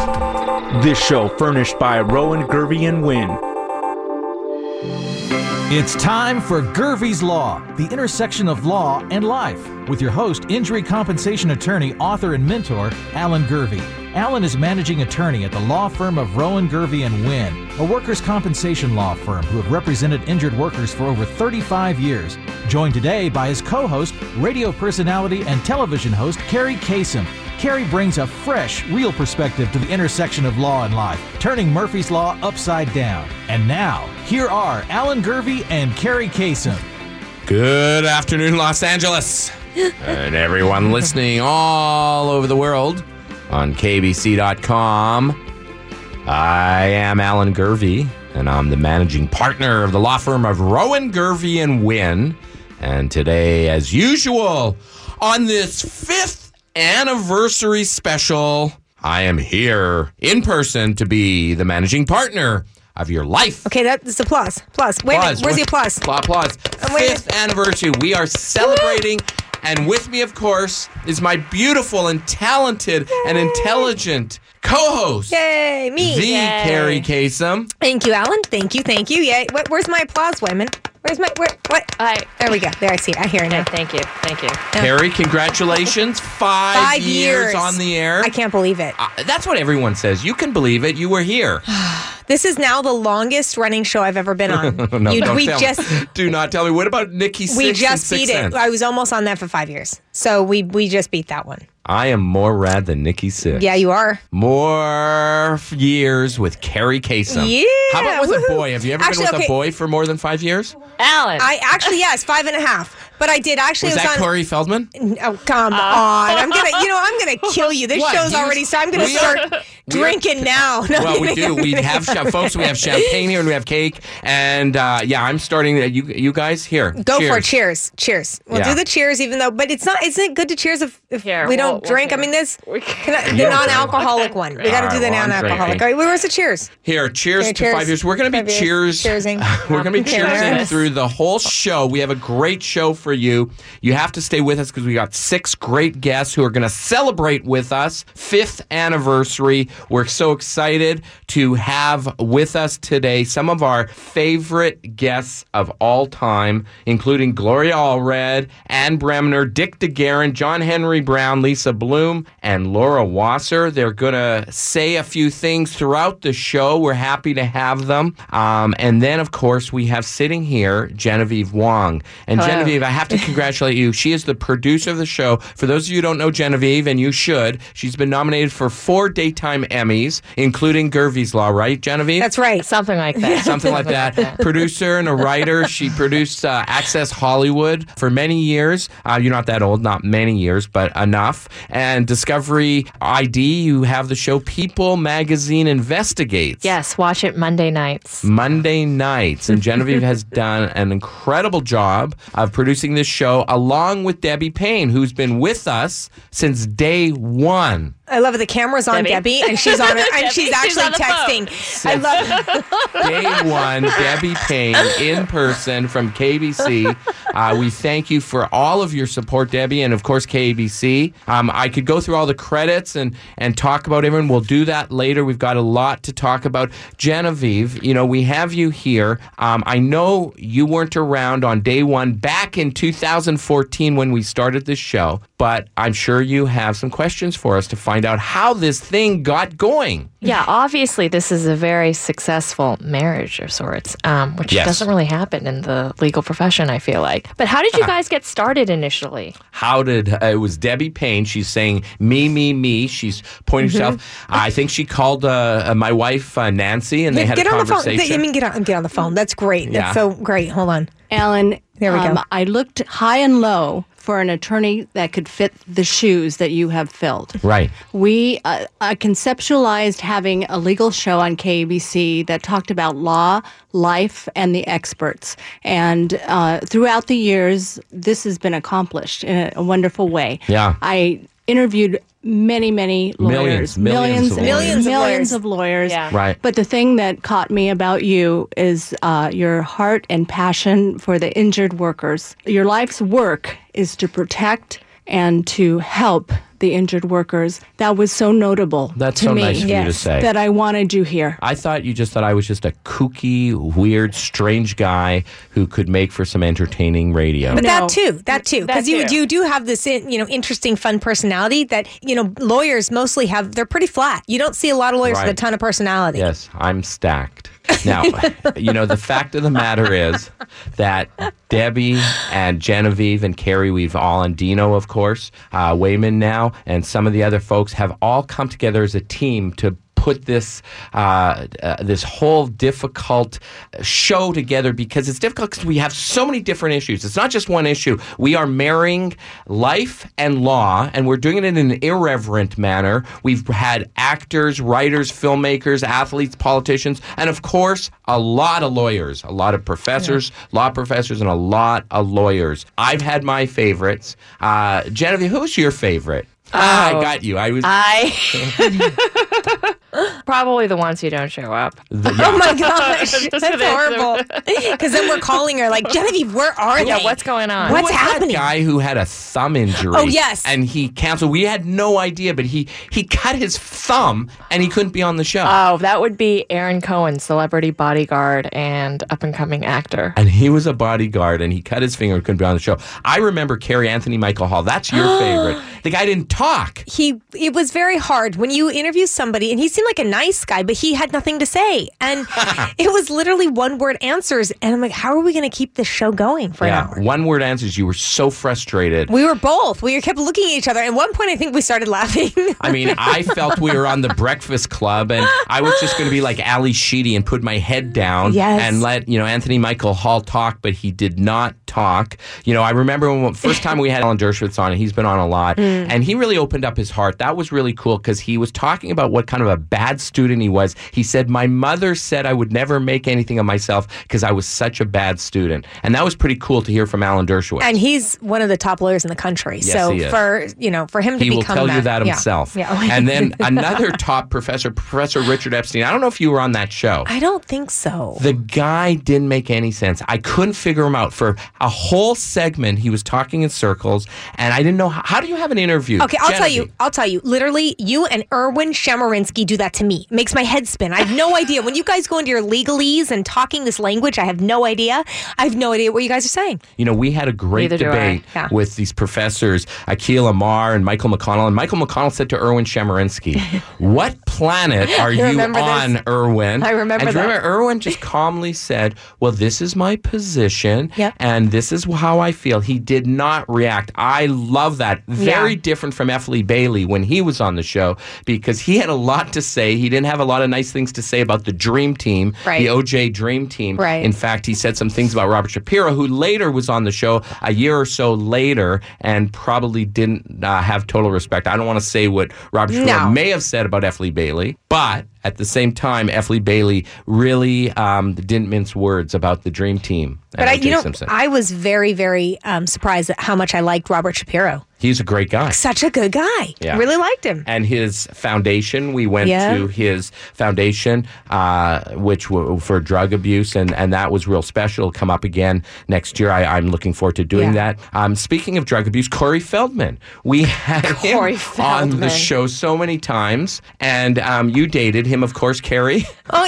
This show furnished by Rowan, Gervey & Wynn. It's time for Gervey's Law, the intersection of law and life, with your host, injury compensation attorney, author, and mentor, Alan Gervey. Alan is managing attorney at the law firm of Rowan, Gervey & Wynn, a workers' compensation law firm who have represented injured workers for over 35 years. Joined today by his co-host, radio personality, and television host, Carrie Kasem. Carrie brings a fresh, real perspective to the intersection of law and life, turning Murphy's Law upside down. And now, here are Alan Gervey and Carrie Kasem. Good afternoon, Los Angeles, and everyone listening all over the world on KBC.com. I am Alan Gervey, and I'm the managing partner of the law firm of Rowan, Gervey & Wynn. And today, as usual, on this 5th anniversary special, I am here in person to be the managing partner of your life. Okay, that's applause. Applause. Wait a minute, where's the applause? Applause. 5th anniversary. We are celebrating. And with me, of course, is my beautiful and talented and intelligent co-host. Yay, me. The Yay. Carrie Kasem. Thank you, Alan. Thank you. Yay. Where's my applause, Wyman? Where's my, what? There we go. There, I see it. I hear it now. Thank you. Carrie, congratulations. 5 years on the air. I can't believe it. That's what everyone says. You can believe it. You were here. This is now the longest running show I've ever been on. Do not tell me. What about Nikki Sixx? We just beat it. I was almost on that for 5 years. So we just beat that one. I am more rad than Nikki Sixx. Yeah, you are. More years with Carrie Kasem. Yeah. How about with a boy? Have you ever been with a boy for more than 5 years? Alan. Yes, 5.5. But I did actually. Was that Corey Feldman? Oh, come on! I'm gonna kill you. This show's already started. I'm gonna start drinking now. No, well, we do. We have folks. We have champagne here and we have cake. And I'm starting. You guys here. Go for it. Cheers. We'll do the cheers, even though. But it's not. Isn't it good to cheers if we don't drink? I mean, the non-alcoholic one. We got to do the non-alcoholic. All right, where's the cheers? Here, cheers to 5 years. We're gonna be cheersing. We're gonna be cheersing through the whole show. We have a great show for you. You have to stay with us because we got 6 great guests who are going to celebrate with us 5th anniversary. We're so excited to have with us today some of our favorite guests of all time, including Gloria Allred, Ann Bremner, Dick DeGuerin, John Henry Brown, Lisa Bloom, and Laura Wasser. They're going to say a few things throughout the show. We're happy to have them. And then, of course, we have sitting here Genevieve Wong. And Hello. Genevieve, I have to congratulate you. She is the producer of the show. For those of you who don't know Genevieve, and you should, she's been nominated for 4 daytime Emmys, including Gervey's Law, right, Genevieve? That's right. Something like that. Something like that. Producer and a writer. She produced Access Hollywood for many years. You're not that old, not many years, but enough. And Discovery ID, you have the show People Magazine Investigates. Yes, watch it Monday nights. And Genevieve has done an incredible job of producing this show along with Debbie Payne, who's been with us since day one. I love it. The camera's on Debbie, and she's on her, and she's actually texting. I love it. Day one, Debbie Payne in person from KBC. We thank you for all of your support, Debbie, and of course KBC. I could go through all the credits and talk about everyone. We'll do that later. We've got a lot to talk about. Genevieve, we have you here. I know you weren't around on day one back in 2014 when we started this show, but I'm sure you have some questions for us to find out how this thing got going. Yeah, obviously this is a very successful marriage of sorts, which doesn't really happen in the legal profession, I feel like. But how did you guys get started initially? It was Debbie Payne. She's saying, me. She's pointing herself. I think she called my wife, Nancy, and they had a conversation. Get on the phone. That's great. That's so great. Hold on. Alan, there we go. I looked high and low for an attorney that could fit the shoes that you have filled. Right. We conceptualized having a legal show on KBC that talked about law, life, and the experts. And throughout the years, this has been accomplished in a wonderful way. Yeah. I interviewed many lawyers. Millions of lawyers. Yeah. Right. But the thing that caught me about you is your heart and passion for the injured workers. Your life's work is to protect and to help the injured workers. That was so notable. That's so nice for you to say. That I wanted you here. I thought you just thought I was just a kooky, weird, strange guy who could make for some entertaining radio. But that too, because you do have this, interesting, fun personality that, lawyers mostly have. They're pretty flat. You don't see a lot of lawyers with a ton of personality. Yes, I'm stacked. Now, the fact of the matter is that Debbie and Genevieve and Carrie Weave and Dino, of course, Wayman now, and some of the other folks have all come together as a team to put this this whole difficult show together, because it's difficult because we have so many different issues. It's not just one issue. We are marrying life and law, and we're doing it in an irreverent manner. We've had actors, writers, filmmakers, athletes, politicians, and of course, a lot of lawyers, a lot of professors, law professors, and a lot of lawyers. I've had my favorites. Genevieve, who's your favorite? I got you. Probably the ones who don't show up. Oh my gosh, that's horrible. Because then we're calling her like, Genevieve, where are they? Yeah, what's going on? What's happening? That guy who had a thumb injury. Oh yes, and he canceled. We had no idea, but he cut his thumb and he couldn't be on the show. Oh, that would be Aaron Cohen, celebrity bodyguard and up and coming actor. And he was a bodyguard and he cut his finger and couldn't be on the show. I remember Carrie Anthony Michael Hall. That's your favorite. The guy didn't talk. It was very hard when you interview somebody, and he seemed like a nice guy, but he had nothing to say. And it was literally one-word answers. And I'm like, how are we going to keep this show going for an hour? One-word answers. You were so frustrated. We were both. We kept looking at each other. At one point, I think we started laughing. I mean, I felt we were on the Breakfast Club, and I was just going to be like Ali Sheedy and put my head down and let Anthony Michael Hall talk, but he did not talk. I remember when first time we had Alan Dershowitz on, and he's been on a lot, and he really opened up his heart. That was really cool because he was talking about what kind of a bad student he was. He said, my mother said I would never make anything of myself because I was such a bad student. And that was pretty cool to hear from Alan Dershowitz. And he's one of the top lawyers in the country. Yes, so he is. for him to he become will tell you that himself. Yeah. And then another top professor, Professor Richard Epstein. I don't know if you were on that show. I don't think so. The guy didn't make any sense. I couldn't figure him out. For a whole segment, he was talking in circles, and I didn't know how do you have an interview? Okay, I'll tell you. Literally, you and Erwin Chemerinsky do that to me. It makes my head spin. I have no idea. When you guys go into your legalese and talking this language, I have no idea. I have no idea what you guys are saying. We had a great debate with these professors, Akhil Amar and Michael McConnell. And Michael McConnell said to Erwin Chemerinsky, what planet are you on, this? Erwin? I remember that. Remember, Erwin just calmly said, well, this is my position, and this is how I feel. He did not react. I love that. Very different from F. Lee Bailey when he was on the show, because he had a lot to say. He didn't have a lot of nice things to say about the Dream Team, the OJ Dream Team. Right. In fact, he said some things about Robert Shapiro, who later was on the show a year or so later and probably didn't have total respect. I don't want to say what Robert Shapiro may have said about F. Lee Bailey, but at the same time, F. Lee Bailey really didn't mince words about the Dream Team. But I was very, very surprised at how much I liked Robert Shapiro. He's a great guy. Such a good guy. Yeah. Really liked him. And his foundation, we went to his foundation, which for drug abuse, and that was real special. It'll come up again next year. I'm looking forward to doing that. Speaking of drug abuse, Corey Feldman. We had him on the show so many times, and you dated him, of course, Carrie. Oh,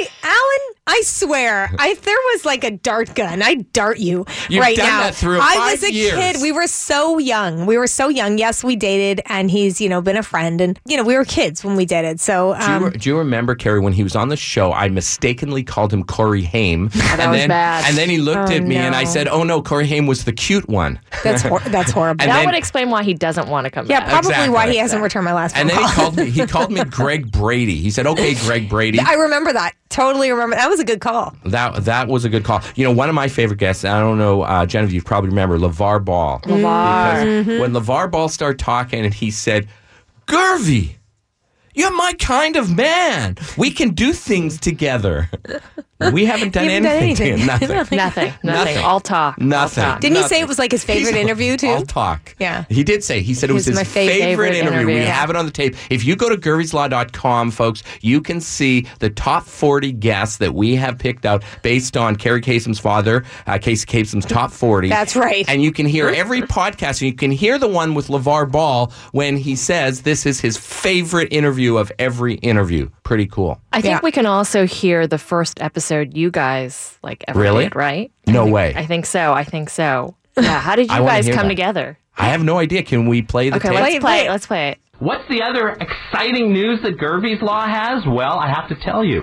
Alan, I swear, if there was like a dart gun, I'd dart you right done now. That through I was a years. kid. We were so young. Yes, we dated, and he's, been a friend, and, we were kids when we dated. So, do you remember, Carrie, when he was on the show, I mistakenly called him Corey Haim. That was bad. And then he looked at me and I said, oh no, Corey Haim was the cute one. That's horrible. That would explain why he doesn't want to come back. Yeah, probably why he hasn't returned my last phone call. And then he called me Greg Brady. He said, okay, Greg Brady. I remember that. Totally remember. That was a good call. That was a good call. One of my favorite guests, I don't know, Genevieve, you probably remember, LeVar Ball. LeVar. Because when LeVar Ball started talking and he said, Gervy, You're my kind of man. We can do things together. We haven't done anything. Nothing. All talk. Nothing. Didn't he say it was like his favorite interview too? All talk. Yeah. He did say. He said it was his favorite interview. We have it on the tape. If you go to GerviesLaw.com, folks, you can see the top 40 guests that we have picked out based on Carrie Kasem's father, Casey Kasem's top 40. That's right. And you can hear every podcast, and you can hear the one with LeVar Ball when he says this is his favorite interview of every interview. Pretty cool. I think we can also hear the first episode you guys ever did, right? No way. I think so. Yeah. How did you guys come together? I have no idea. Can we play the tape? Okay, let's play it. What's the other exciting news that Gervie's Law has? Well, I have to tell you.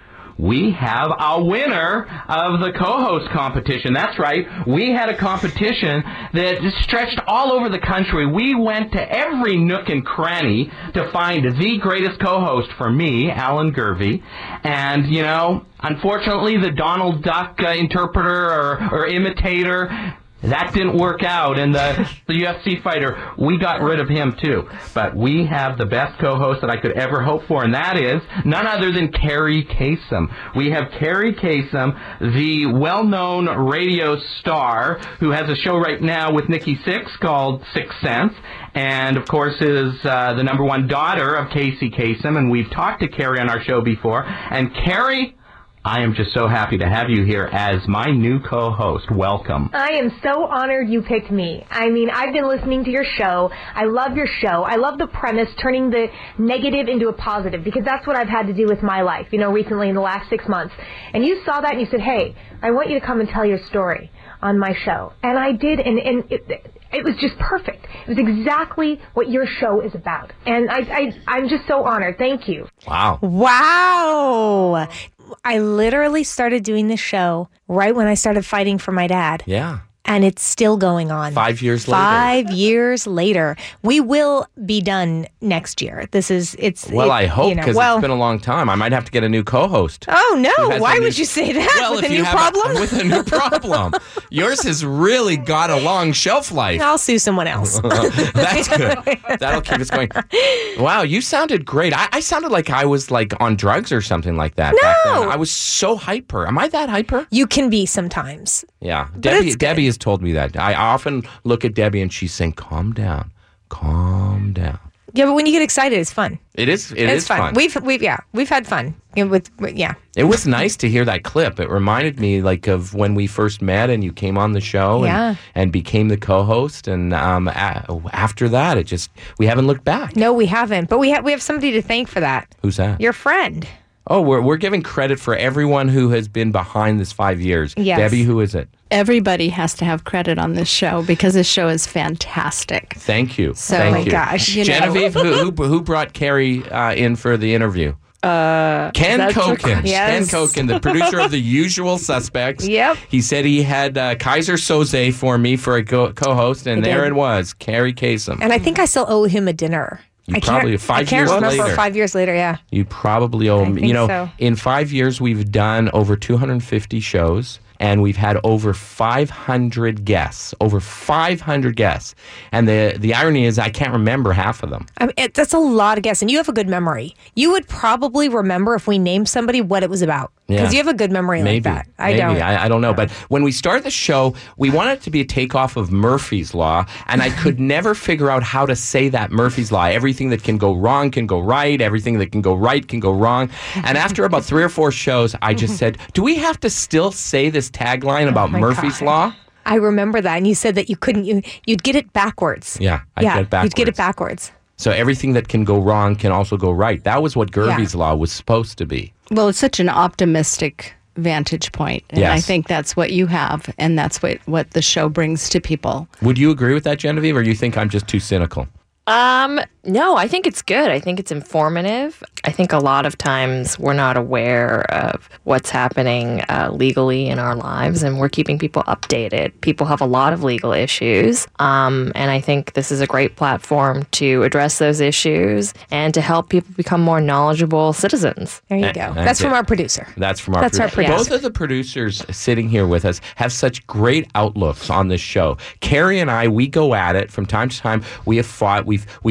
We have a winner of the co-host competition. That's right. We had a competition that stretched all over the country. We went to every nook and cranny to find the greatest co-host for me, Alan Gervie. And, unfortunately, the Donald Duck interpreter or imitator, that didn't work out, and the UFC fighter, we got rid of him too. But we have the best co-host that I could ever hope for, and that is none other than Carrie Kasem. We have Carrie Kasem, the well-known radio star who has a show right now with Nikki Sixx called Sixth Sense, and of course is the number one daughter of Casey Kasem, and we've talked to Carrie on our show before. And Carrie, I am just so happy to have you here as my new co-host. Welcome. I am so honored you picked me. I mean, I've been listening to your show. I love your show. I love the premise, turning the negative into a positive, because that's what I've had to do with my life, recently in the last 6 months. And you saw that and you said, hey, I want you to come and tell your story on my show. And I did, and it was just perfect. It was exactly what your show is about. And I'm just so honored. Thank you. Wow. I literally started doing this show right when I started fighting for my dad. Yeah. And it's still going on. 5 years later. 5 years later. We will be done next year. I hope, because it's been a long time. I might have to get a new co-host. Oh, no. Why would you say that? Well, with a new problem? With a new problem. Yours has really got a long shelf life. I'll sue someone else. That's good. That'll keep us going. Wow, you sounded great. I sounded like I was on drugs or something like that back then. I was so hyper. Am I that hyper? You can be sometimes. Yeah. Debbie has told me that. I often look at Debbie and she's saying, calm down. Yeah, but when you get excited, it's fun. It is fun. We've had fun. It was nice to hear that clip. It reminded me of when we first met and you came on the show and became the co-host. And after that, we haven't looked back. No, we haven't. But we have somebody to thank for that. Who's that? Your friend. Oh, we're giving credit for everyone who has been behind this 5 years. Yes. Debbie, who is it? Everybody has to have credit on this show because this show is fantastic. Thank you. Thank you. Gosh. Genevieve, who brought Carrie in for the interview? Ken Koken. Yes. Ken Koken, the producer of The Usual Suspects. Yep. He said he had Kaiser Soze for me for a co-host, and there it was, Carrie Kasem. And I think I still owe him a dinner. You probably 5 years later. I can't remember 5 years later, yeah. You probably owe him. So. In 5 years, we've done over 250 shows, and we've had over 500 guests. And the irony is I can't remember half of them. That's a lot of guests, and you have a good memory. You would probably remember if we named somebody what it was about. Because you have a good memory like that. I don't know. But when we started the show, we wanted it to be a takeoff of Murphy's Law, and I could never figure out how to say that Murphy's Law. Everything that can go wrong can go right. Everything that can go right can go wrong. And after about 3 or 4 shows, I just said, do we have to still say this tagline about Murphy's Law? I remember that. And you said that you couldn't, you'd get it backwards. Yeah, I'd get it backwards. You'd get it backwards. So everything that can go wrong can also go right. That was what Gervie's Law was supposed to be. Well, it's such an optimistic vantage point. And I think that's what you have, and that's what the show brings to people. Would you agree with that, Genevieve, or you think I'm just too cynical? No, I think it's good. I think it's informative. I think a lot of times we're not aware of what's happening legally in our lives, and we're keeping people updated. People have a lot of legal issues, and I think this is a great platform to address those issues and to help people become more knowledgeable citizens. There you go. That's from our producer. That's from our producer. Both of the producers sitting here with us have such great outlooks on this show. Carrie and I, we go at it from time to time. We have fought. We've fought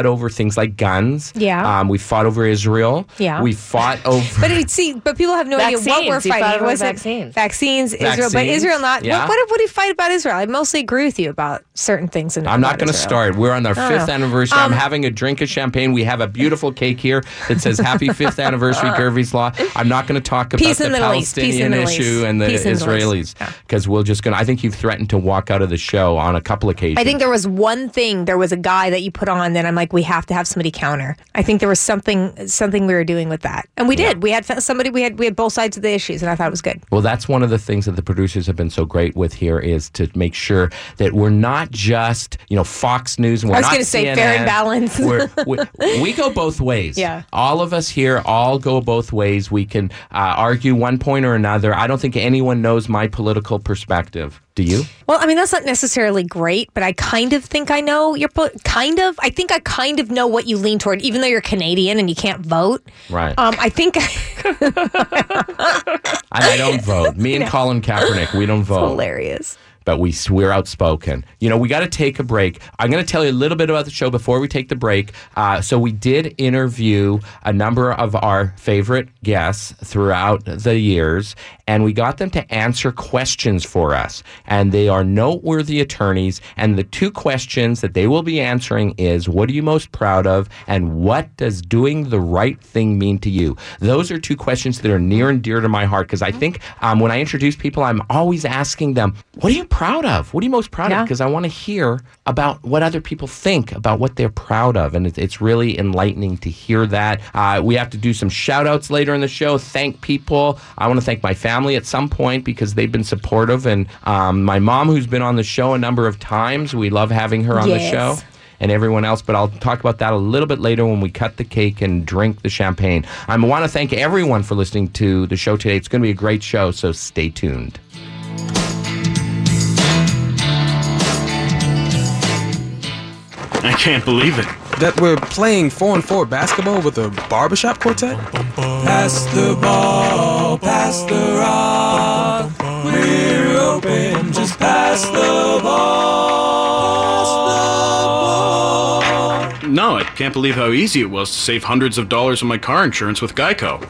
over things like guns. Yeah. We fought over Israel. Yeah. We fought over... But people have no idea what we're fighting. Was vaccines. Vaccines, Israel. But Israel not... Yeah. What do you fight about Israel? I mostly agree with you about certain things. I'm not going to start. We're on our 5th anniversary. I'm having a drink of champagne. We have a beautiful cake here that says Happy 5th Anniversary, Gervie's Law. I'm not going to talk about the Palestinian issue and the Israelis because we're just going to... I think you've threatened to walk out of the show on a couple occasions. I think there was one thing. There was a guy that you put on that I'm like, we have to have somebody counter. I think there was something we were doing with that. And we did. We had somebody, we had both sides of the issues, and I thought it was good. Well, that's one of the things that the producers have been so great with here is to make sure that we're not just, Fox News and we're not I was going to say fair and balanced. we go both ways. Yeah. All of us here all go both ways. We can argue one point or another. I don't think anyone knows my political perspective. Do you? Well, I mean, that's not necessarily great, but I kind of think I know your I think I kind of know what you lean toward, even though you're Canadian and you can't vote. Right. I think... I don't vote. Me and Colin Kaepernick, we don't vote. It's hilarious. But we're outspoken. We got to take a break. I'm going to tell you a little bit about the show before we take the break. So we did interview a number of our favorite guests throughout the years, and we got them to answer questions for us. And they are noteworthy attorneys, and the two questions that they will be answering is, what are you most proud of, and what does doing the right thing mean to you? Those are two questions that are near and dear to my heart, because I think when I introduce people, I'm always asking them, what are you proud of? What are you most proud of? Because I want to hear about what other people think about what they're proud of. And it's really enlightening to hear that. We have to do some shout outs later in the show. Thank people. I want to thank my family at some point because they've been supportive. And my mom, who's been on the show a number of times. We love having her on the show. And everyone else, but I'll talk about that a little bit later when we cut the cake and drink the champagne. I want to thank everyone for listening to the show today. It's going to be a great show, so stay tuned. I can't believe it. That we're playing 4-on-4 basketball with a barbershop quartet? Pass the ball, pass the rock. We're open, just pass the ball. No, I can't believe how easy it was to save hundreds of dollars on my car insurance with Geico.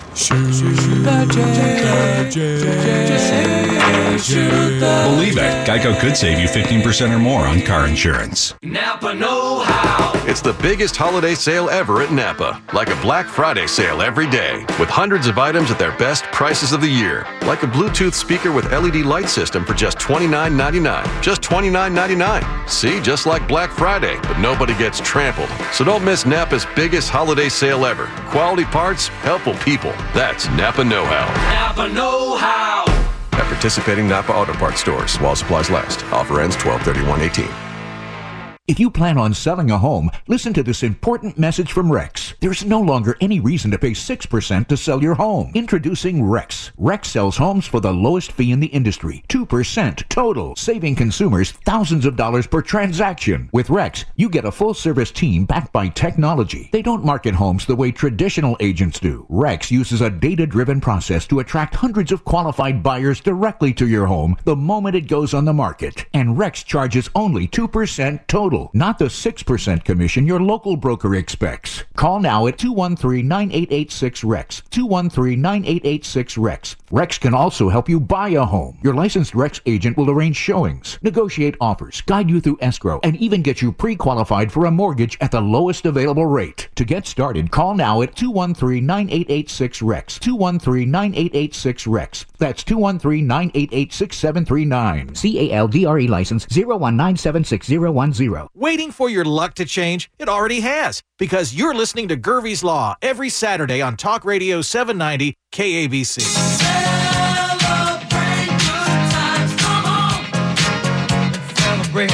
Believe it, Geico could save you 15% or more on car insurance. Napa know-how. It's the biggest holiday sale ever at Napa. Like a Black Friday sale every day, with hundreds of items at their best prices of the year. Like a Bluetooth speaker with LED light system for just $29.99. Just $29.99. See, just like Black Friday, but nobody gets trampled. So don't miss Napa's biggest holiday sale ever. Quality parts, helpful people. That's Napa know-how. Napa know-how. At participating Napa Auto Parts stores while supplies last. Offer ends 12/31/18. If you plan on selling a home, listen to this important message from Rex. There's no longer any reason to pay 6% to sell your home. Introducing Rex. Rex sells homes for the lowest fee in the industry, 2% total, saving consumers thousands of dollars per transaction. With Rex, you get a full-service team backed by technology. They don't market homes the way traditional agents do. Rex uses a data-driven process to attract hundreds of qualified buyers directly to your home the moment it goes on the market. And Rex charges only 2% total. Not the 6% commission your local broker expects. Call now at 213-9886-REX. 213-9886-REX. Rex can also help you buy a home. Your licensed Rex agent will arrange showings, negotiate offers, guide you through escrow, and even get you pre-qualified for a mortgage at the lowest available rate. To get started, call now at 213-9886-REX. 213-9886-REX. That's 213-988-6739. CALDRE license 019761010. Waiting for your luck to change? It already has, because you're listening to Gervie's Law every Saturday on Talk Radio 790 KABC. Celebrate good times, come on. Let's celebrate.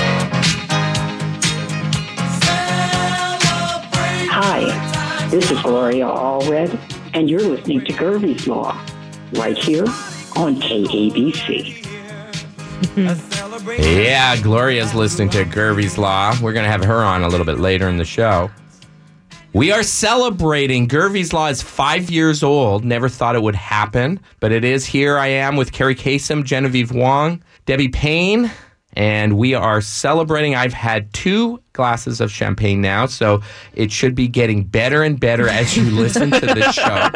Celebrate. Hi, this is Gloria Allred, and you're listening to Gervie's Law, right here on KABC. Yeah, Gloria's listening to Gervie's Law. We're going to have her on a little bit later in the show. We are celebrating. Gervie's Law is 5 years old. Never thought it would happen, but it is. Here I am with Carrie Kasem, Genevieve Wong, Debbie Payne, and we are celebrating. I've had 2 glasses of champagne now, so it should be getting better and better as you listen to this show.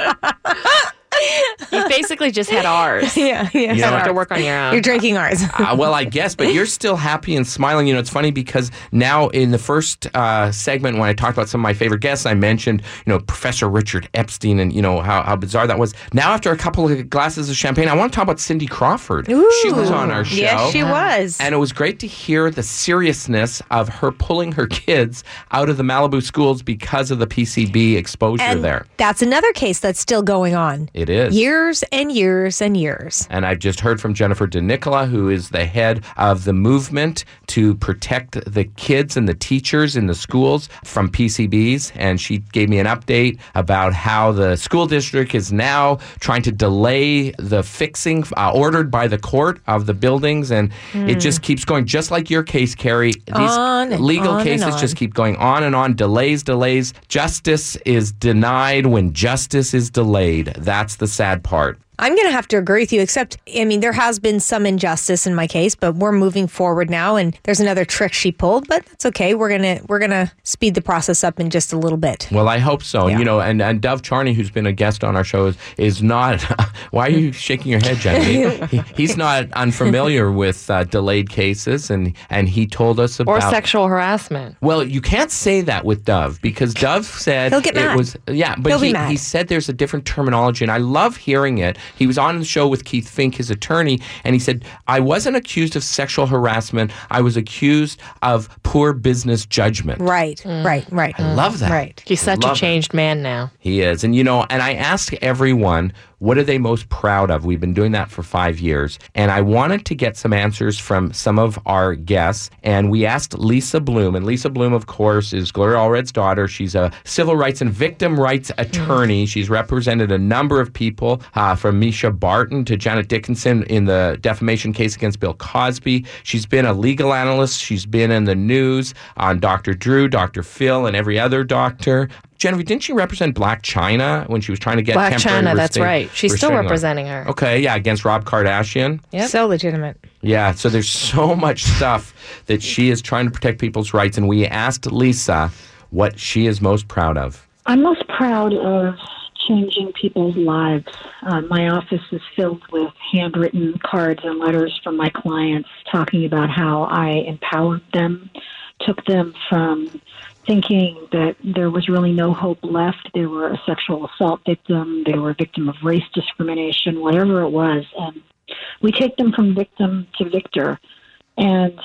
You basically just had ours. Yeah. You don't have to work on your own. You're drinking ours. Well, I guess, but you're still happy and smiling. It's funny because now in the first segment when I talked about some of my favorite guests, I mentioned, Professor Richard Epstein and, how bizarre that was. Now, after a couple of glasses of champagne, I want to talk about Cindy Crawford. Ooh, she was on our show. Yes, she was. And it was great to hear the seriousness of her pulling her kids out of the Malibu schools because of the PCB exposure there. That's another case that's still going on. It is. Years and years and years. And I've just heard from Jennifer DeNicola, who is the head of the movement to protect the kids and the teachers in the schools from PCBs. And she gave me an update about how the school district is now trying to delay the fixing ordered by the court of the buildings. And it just keeps going, just like your case, Carrie. These legal cases just keep going on and on. Delays. Justice is denied when justice is delayed. That's the sad part. I'm going to have to agree with you, except, there has been some injustice in my case, but we're moving forward now, and there's another trick she pulled, but that's okay. We're gonna speed the process up in just a little bit. Well, I hope so. Yeah. And Dov Charney, who's been a guest on our show, is not... Why are you shaking your head, Jenny? He's not unfamiliar with delayed cases, and he told us about... Or sexual harassment. Well, you can't say that with Dov, because Dov said... He'll get mad. But he said there's a different terminology, and I love hearing it. He was on the show with Keith Fink, his attorney, and he said, I wasn't accused of sexual harassment. I was accused of poor business judgment. Right. I love that. Right. He's such a changed man now. He is. And, and I ask everyone, what are they most proud of? We've been doing that for 5 years. And I wanted to get some answers from some of our guests. And we asked Lisa Bloom. And Lisa Bloom, of course, is Gloria Allred's daughter. She's a civil rights and victim rights attorney. She's represented a number of people, from Misha Barton to Janet Dickinson in the defamation case against Bill Cosby. She's been a legal analyst. She's been in the news on Dr. Drew, Dr. Phil, and every other doctor. Genevieve, didn't she represent Blac Chyna when she was trying to get Blac temporary Chyna, that's right. She's still representing her. Okay, yeah, against Rob Kardashian. Yep. So legitimate. Yeah, so there's so much stuff that she is trying to protect people's rights, and we asked Lisa what she is most proud of. I'm most proud of changing people's lives. My office is filled with handwritten cards and letters from my clients talking about how I empowered them, took them from thinking that there was really no hope left. They were a sexual assault victim. They were a victim of race discrimination, whatever it was. And we take them from victim to victor. And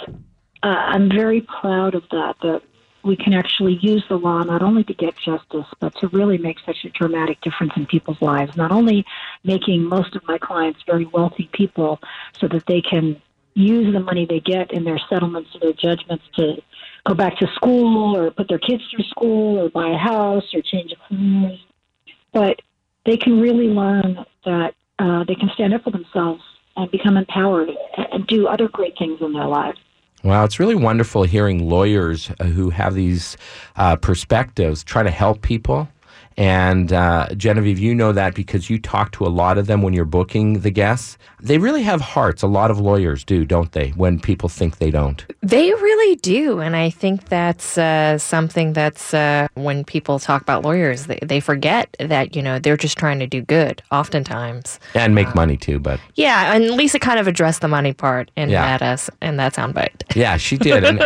I'm very proud of that we can actually use the law not only to get justice, but to really make such a dramatic difference in people's lives, not only making most of my clients very wealthy people so that they can use the money they get in their settlements or their judgments to go back to school or put their kids through school or buy a house or change a career, but they can really learn that they can stand up for themselves and become empowered and do other great things in their lives. Wow, it's really wonderful hearing lawyers who have these perspectives try to help people. And Genevieve, you know that because you talk to a lot of them when you're booking the guests. They really have hearts. A lot of lawyers do, don't they, when people think they don't? They really do. And I think that's something that's when people talk about lawyers, they forget that, they're just trying to do good oftentimes. And make money too, but... Yeah, and Lisa kind of addressed the money part in that soundbite. Yeah, she did. And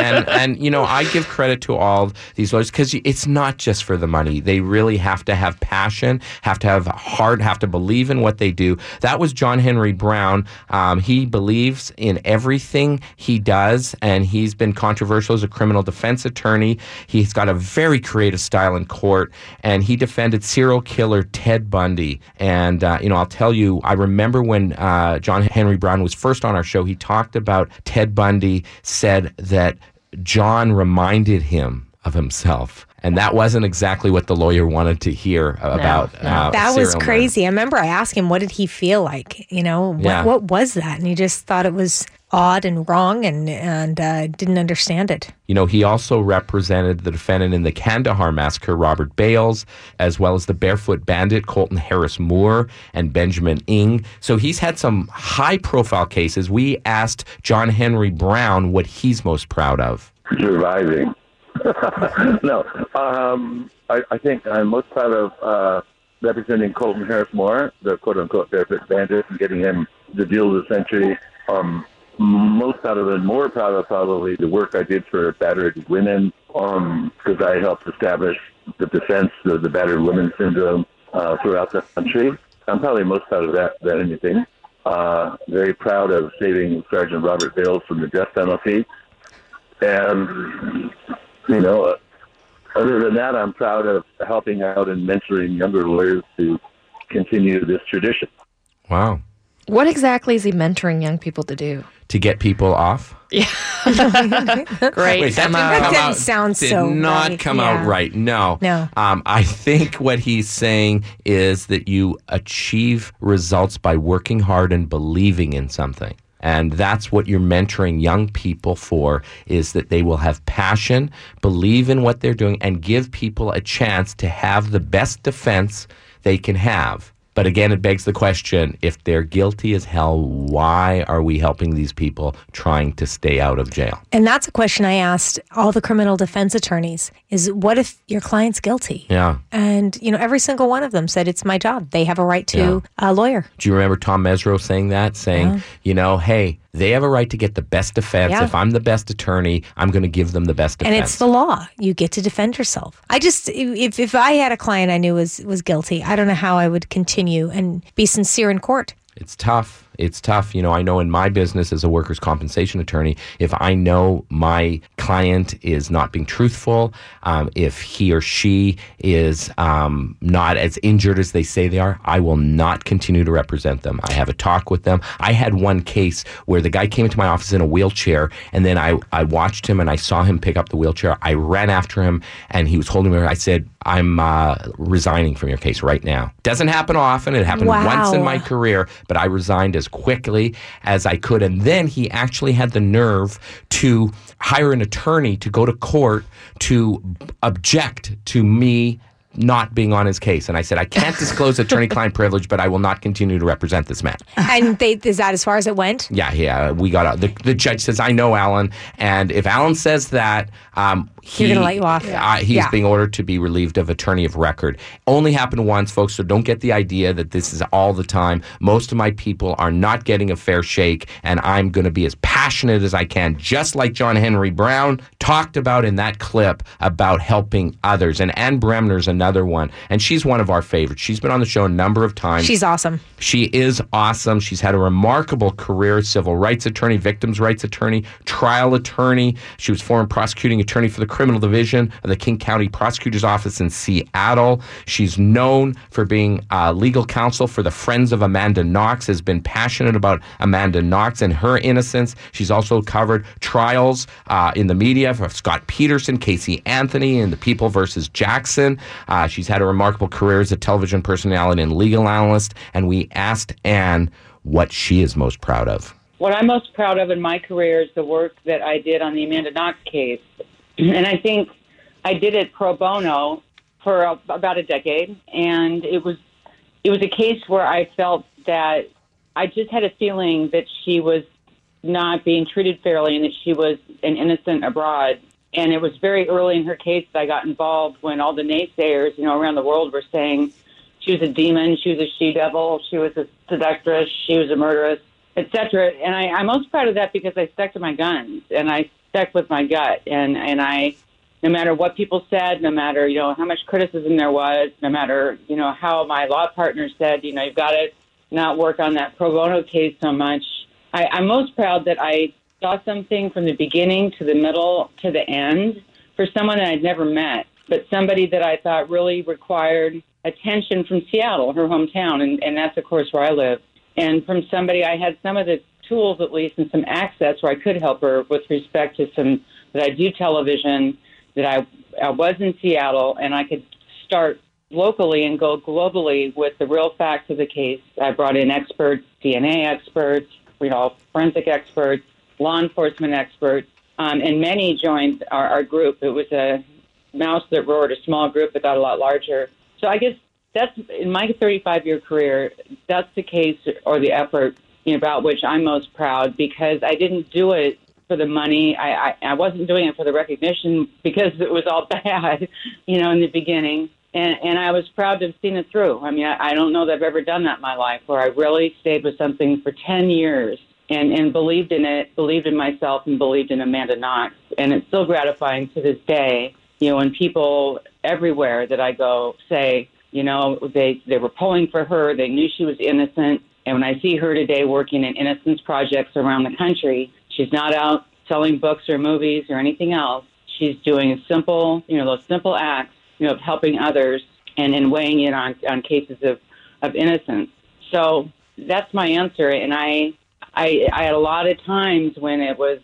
I give credit to all these lawyers because it's not just for the money. They really have to have passion, have to have heart, have to believe in what they do. That was John Henry Brown. He believes in everything he does, and he's been controversial as a criminal defense attorney. He's got a very creative style in court, and he defended serial killer Ted Bundy. And, I'll tell you, I remember when John Henry Brown was first on our show, he talked about Ted Bundy, said that John reminded him of himself. And that wasn't exactly what the lawyer wanted to hear about. That was crazy. I remember I asked him, what did he feel like? What was that? And he just thought it was odd and wrong and didn't understand it. You know, he also represented the defendant in the Kandahar massacre, Robert Bales, as well as the Barefoot Bandit, Colton Harris Moore, and Benjamin Ng. So he's had some high-profile cases. We asked John Henry Brown what he's most proud of. Surviving. No, I think I'm most proud of representing Colton Harris Moore, the quote-unquote Barefoot Bandit, and getting him the deal of the century. Most proud of and more proud of probably the work I did for battered women, because I helped establish the defense of the battered women syndrome throughout the country. I'm probably most proud of that than anything. Very proud of saving Sergeant Robert Bales from the death penalty. And, you know, other than that, I'm proud of helping out and mentoring younger lawyers to continue this tradition. Wow. What exactly is he mentoring young people to do? To get people off? Yeah. Great. Wait, that didn't sound so did not right. come out right. No. I think what he's saying is that you achieve results by working hard and believing in something. And that's what you're mentoring young people for, is that they will have passion, believe in what they're doing, and give people a chance to have the best defense they can have. But again, it begs the question, if they're guilty as hell, why are we helping these people trying to stay out of jail? And that's a question I asked all the criminal defense attorneys, is what if your client's guilty? Yeah. And, you know, every single one of them said, it's my job. They have a right to a lawyer. Do you remember Tom Mesereau saying that? Saying, you know, hey, they have a right to get the best defense. Yeah. If I'm the best attorney, I'm going to give them the best defense. And it's the law. You get to defend yourself. I just, if I had a client I knew was guilty, I don't know how I would continue and be sincere in court. It's tough. It's tough. You know, I know in my business as a workers' compensation attorney, if I know my client is not being truthful, if he or she is not as injured as they say they are, I will not continue to represent them. I have a talk with them. I had one case where the guy came into my office in a wheelchair, and then I watched him and I saw him pick up the wheelchair. I ran after him and he was holding me. I said, I'm resigning from your case right now. Doesn't happen often. It happened once in my career, but I resigned as quickly as I could. And then he actually had the nerve to hire an attorney to go to court to object to me not being on his case. And I said, I can't disclose attorney-client privilege, but I will not continue to represent this man. And is that as far as it went? Yeah. We got out. The judge says, I know Alan. And if Alan says that, you're going to let you off. He's being ordered to be relieved of attorney of record. Only happened once, folks, so don't get the idea that this is all the time. Most of my people are not getting a fair shake, and I'm going to be as passionate as I can, just like John Henry Brown talked about in that clip about helping others. And Ann Bremner's another one, and she's one of our favorites. She's been on the show a number of times. She's awesome. She is awesome. She's had a remarkable career, civil rights attorney, victims' rights attorney, trial attorney. She was former prosecuting attorney for the Criminal Division of the King County Prosecutor's Office in Seattle. She's known for being legal counsel for the Friends of Amanda Knox, has been passionate about Amanda Knox and her innocence. She's also covered trials in the media for Scott Peterson, Casey Anthony, and the People versus Jackson. She's had a remarkable career as a television personality and legal analyst, and we asked Ann what she is most proud of. What I'm most proud of in my career is the work that I did on the Amanda Knox case. And I think I did it pro bono for about a decade. And it was a case where I felt that I just had a feeling that she was not being treated fairly and that she was an innocent abroad. And it was very early in her case that I got involved when all the naysayers, around the world were saying she was a demon, she was a she-devil, she was a seductress, she was a murderess, etc. And I'm most proud of that because I stuck to my guns and I stuck with my gut. And I, no matter what people said, no matter, how much criticism there was, no matter, how my law partner said, you've got to not work on that pro bono case so much. I'm most proud that I saw something from the beginning to the middle to the end for someone that I'd never met, but somebody that I thought really required attention from Seattle, her hometown, and that's, of course, where I live. And from somebody, I had some of the tools, at least, and some access where I could help her with respect to some, that I do television, that I was in Seattle, and I could start locally and go globally with the real facts of the case. I brought in experts, DNA experts, forensic experts, law enforcement experts, and many joined our group. It was a mouse that roared, a small group that got a lot larger. So I guess that's, in my 35-year career, that's the case or the effort about which I'm most proud, because I didn't do it for the money. I wasn't doing it for the recognition, because it was all bad, in the beginning. And I was proud to have seen it through. I mean, I don't know that I've ever done that in my life, where I really stayed with something for 10 years and believed in it, believed in myself, and believed in Amanda Knox. And it's still gratifying to this day, when people everywhere that I go say, they were pulling for her, they knew she was innocent. And when I see her today working in innocence projects around the country, she's not out selling books or movies or anything else. She's doing simple, those simple acts, of helping others and weighing in on cases of innocence. So that's my answer. And I had a lot of times when it was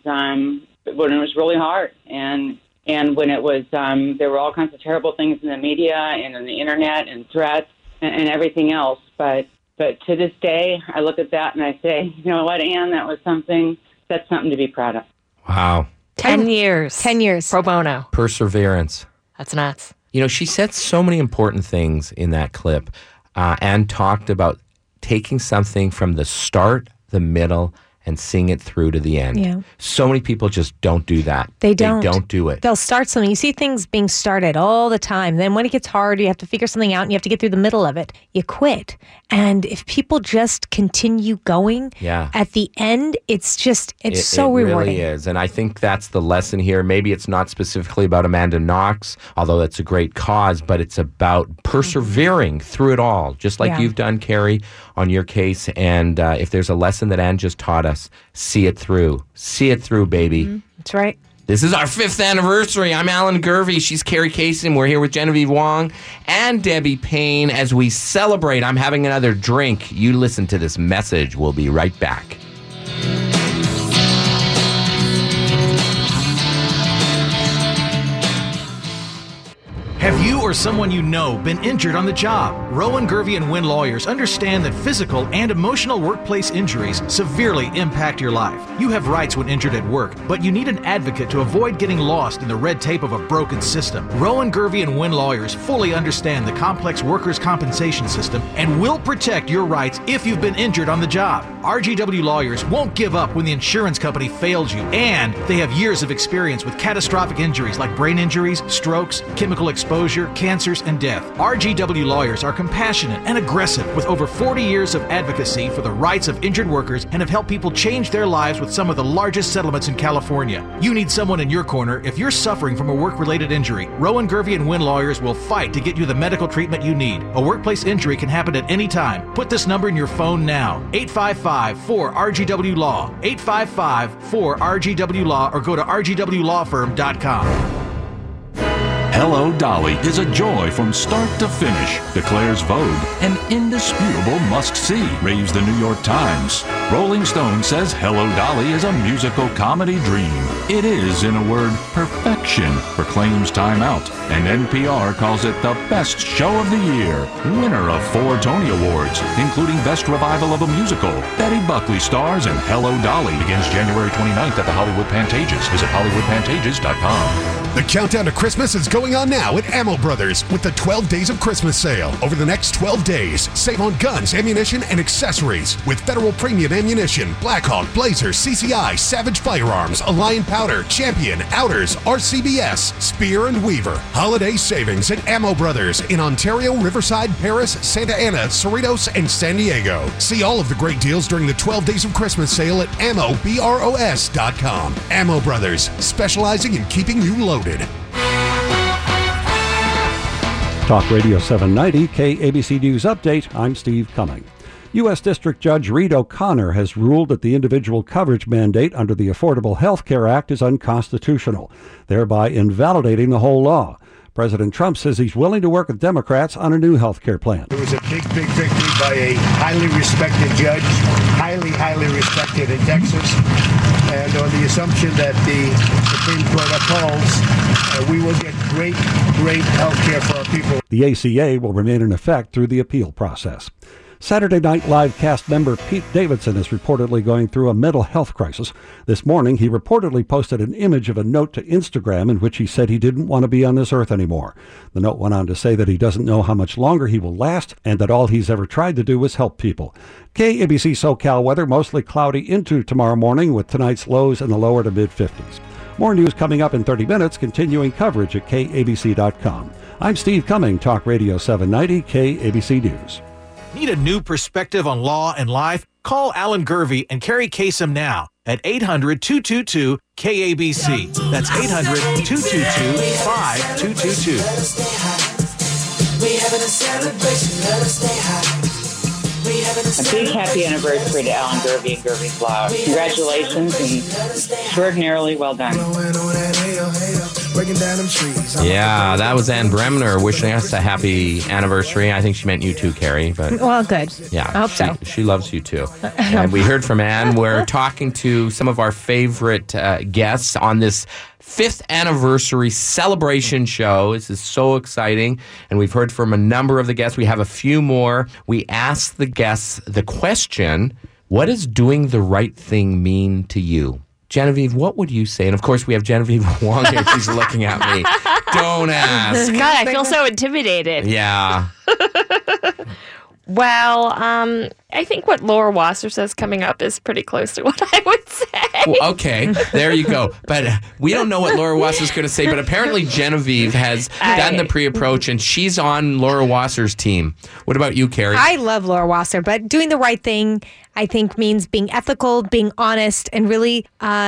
really hard, and when it was there were all kinds of terrible things in the media and on the internet and threats and everything else. But to this day, I look at that and I say, you know what, Ann, that's something to be proud of. Wow. 10 years. 10 years. Pro bono. Perseverance. That's nuts. She said so many important things in that clip, and talked about taking something from the start, the middle, and seeing it through to the end. Yeah. So many people just don't do that. They don't. They don't do it. They'll start something. You see things being started all the time. Then when it gets hard, you have to figure something out and you have to get through the middle of it. You quit. And if people just continue going, at the end, it's so rewarding. It really is. And I think that's the lesson here. Maybe it's not specifically about Amanda Knox, although that's a great cause, but it's about persevering through it all, just like you've done, Carrie, on your case. And if there's a lesson that Ann just taught us, see it through. See it through, baby. Mm-hmm. That's right. This is our 5th anniversary. I'm Alan Gervey. She's Carrie Casey, and we're here with Genevieve Wong and Debbie Payne as we celebrate. I'm having another drink. You listen to this message. We'll be right back. Have you or someone you know been injured on the job? Rowan, Gervey & Wynn lawyers understand that physical and emotional workplace injuries severely impact your life. You have rights when injured at work, but you need an advocate to avoid getting lost in the red tape of a broken system. Rowan, Gervey & Wynn lawyers fully understand the complex workers' compensation system and will protect your rights if you've been injured on the job. RGW lawyers won't give up when the insurance company fails you, and they have years of experience with catastrophic injuries like brain injuries, strokes, chemical exposure, cancers, and death. RGW lawyers are compassionate and aggressive with over 40 years of advocacy for the rights of injured workers and have helped people change their lives with some of the largest settlements in California. You need someone in your corner if you're suffering from a work-related injury. Rowan, Gervey & Wynn lawyers will fight to get you the medical treatment you need. A workplace injury can happen at any time. Put this number in your phone now. 855-4RGW-LAW. 855-4RGW-LAW, or go to rgwlawfirm.com. Hello Dolly is a joy from start to finish, declares Vogue, an indisputable must-see, raves the New York Times. Rolling Stone says Hello Dolly is a musical comedy dream. It is, in a word, perfection, proclaims Time Out, and NPR calls it the best show of the year. Winner of 4 Tony Awards, including Best Revival of a Musical. Betty Buckley stars in Hello Dolly. Begins January 29th at the Hollywood Pantages. Visit HollywoodPantages.com. The countdown to Christmas is going on now at Ammo Brothers with the 12 Days of Christmas sale. Over the next 12 days, save on guns, ammunition, and accessories with Federal Premium Ammunition, Blackhawk, Blazer, CCI, Savage Firearms, Alliant Powder, Champion, Outers, RCBS, Spear, and Weaver. Holiday savings at Ammo Brothers in Ontario, Riverside, Paris, Santa Ana, Cerritos, and San Diego. See all of the great deals during the 12 Days of Christmas sale at AmmoBros.com. Ammo Brothers, specializing in keeping you loaded. Talk Radio 790, KABC News Update. I'm Steve Cumming. U.S. District Judge Reed O'Connor has ruled that the individual coverage mandate under the Affordable Health Care Act is unconstitutional, thereby invalidating the whole law. President Trump says he's willing to work with Democrats on a new health care plan. It was a big victory by a highly respected judge, highly respected in Texas. And on the assumption that the Supreme Court upholds, we will get great health care for our people. The ACA will remain in effect through the appeal process. Saturday Night Live cast member Pete Davidson is reportedly going through a mental health crisis. This morning, he reportedly posted an image of a note to Instagram in which he said he didn't want to be on this earth anymore. The note went on to say that he doesn't know how much longer he will last and that all he's ever tried to do was help people. KABC SoCal weather, mostly cloudy into tomorrow morning with tonight's lows in the lower to mid-50s. More news coming up in 30 minutes, continuing coverage at KABC.com. I'm Steve Cumming, Talk Radio 790, KABC News. Need a new perspective on law and life? Call Alan Gurvey and Carrie Kasem now at 800-222-KABC. That's 800-222-5222. We having a celebration, let us stay high. A big happy anniversary to Alan Gurvey and Gurvey's Law. Congratulations and extraordinarily well done. Yeah, that was Ann Bremner wishing us a happy anniversary. I think she meant you too, Carrie. But well, good. Yeah, I hope so. She loves you too. And we heard from Ann. We're talking to some of our favorite guests on this 5th anniversary celebration show. This is so exciting. And we've heard from a number of the guests. We have a few more. We asked the guests the question, what does doing the right thing mean to you? Genevieve, what would you say? And of course, we have Genevieve Wong here. She's looking at me. Don't ask. God, I feel so intimidated. Yeah. Well, I think what Laura Wasser says coming up is pretty close to what I would say. Well, okay, there you go. But we don't know what Laura Wasser's going to say, but apparently Genevieve has done the pre-approach, and she's on Laura Wasser's team. What about you, Carrie? I love Laura Wasser, but doing the right thing, I think, means being ethical, being honest, and really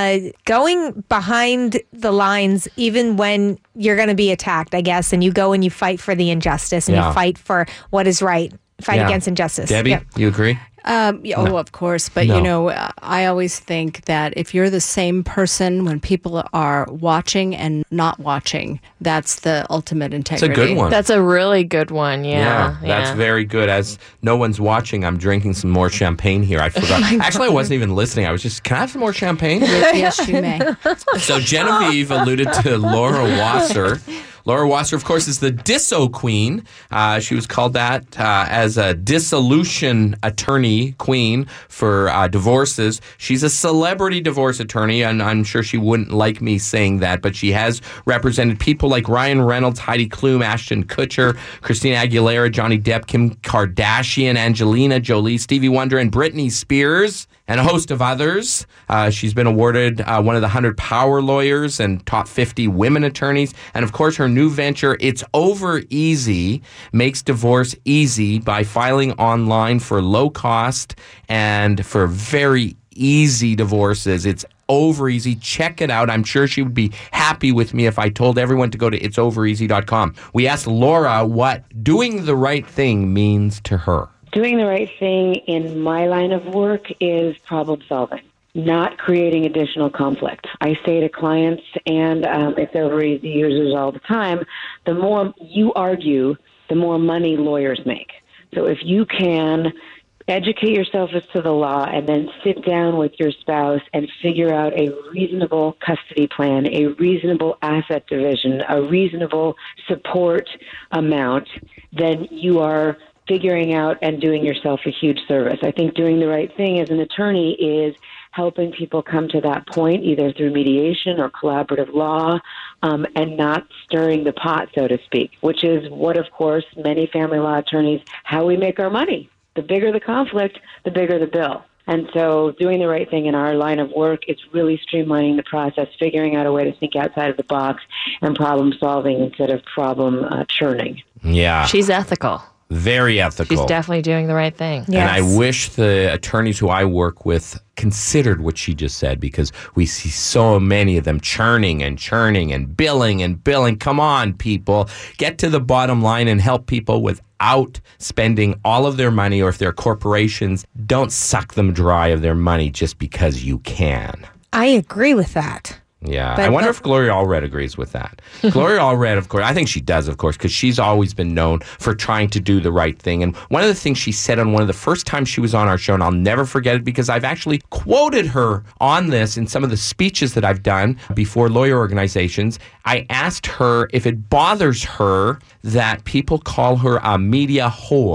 going behind the lines even when you're going to be attacked, I guess, and you go and you fight for the injustice, and you fight for what is right. Fight against injustice. Debbie, you agree? No. Of course. But, I always think that if you're the same person when people are watching and not watching, that's the ultimate integrity. That's a good one. That's a really good one, yeah. That's very good. As no one's watching, I'm drinking some more champagne here. I forgot. Actually, I wasn't even listening. I was just, can I have some more champagne? Yes, you may. So Genevieve alluded to Laura Wasser. Laura Wasser, of course, is the Disso Queen. She was called that as a dissolution attorney queen for divorces. She's a celebrity divorce attorney, and I'm sure she wouldn't like me saying that, but she has represented people like Ryan Reynolds, Heidi Klum, Ashton Kutcher, Christina Aguilera, Johnny Depp, Kim Kardashian, Angelina Jolie, Stevie Wonder, and Britney Spears, and a host of others. She's been awarded one of the 100 Power Lawyers and top 50 women attorneys. And of course, her new venture, It's Over Easy, makes divorce easy by filing online for low cost and for very easy divorces. It's Over Easy. Check it out. I'm sure she would be happy with me if I told everyone to go to itsovereasy.com. We asked Laura what doing the right thing means to her. Doing the right thing in my line of work is problem solving, not creating additional conflict. I say to clients, and It's Over Easy users all the time, the more you argue, the more money lawyers make. So if you can educate yourself as to the law and then sit down with your spouse and figure out a reasonable custody plan, a reasonable asset division, a reasonable support amount, then you are figuring out and doing yourself a huge service. I think doing the right thing as an attorney is helping people come to that point, either through mediation or collaborative law, and not stirring the pot, so to speak, which is what, of course, many family law attorneys, how we make our money. The bigger the conflict, the bigger the bill. And so doing the right thing in our line of work, it's really streamlining the process, figuring out a way to think outside of the box and problem solving instead of problem churning. Yeah. She's ethical. Very ethical. She's definitely doing the right thing. Yes. And I wish the attorneys who I work with considered what she just said, because we see so many of them churning and billing and billing. Come on, people. Get to the bottom line and help people without spending all of their money, or if they're corporations, don't suck them dry of their money just because you can. I agree with that. Yeah, I wonder if Gloria Allred agrees with that. Gloria Allred, of course, I think she does, of course, because she's always been known for trying to do the right thing. And one of the things she said on one of the first times she was on our show, and I'll never forget it because I've actually quoted her on this in some of the speeches that I've done before lawyer organizations. I asked her if it bothers her that people call her a media whore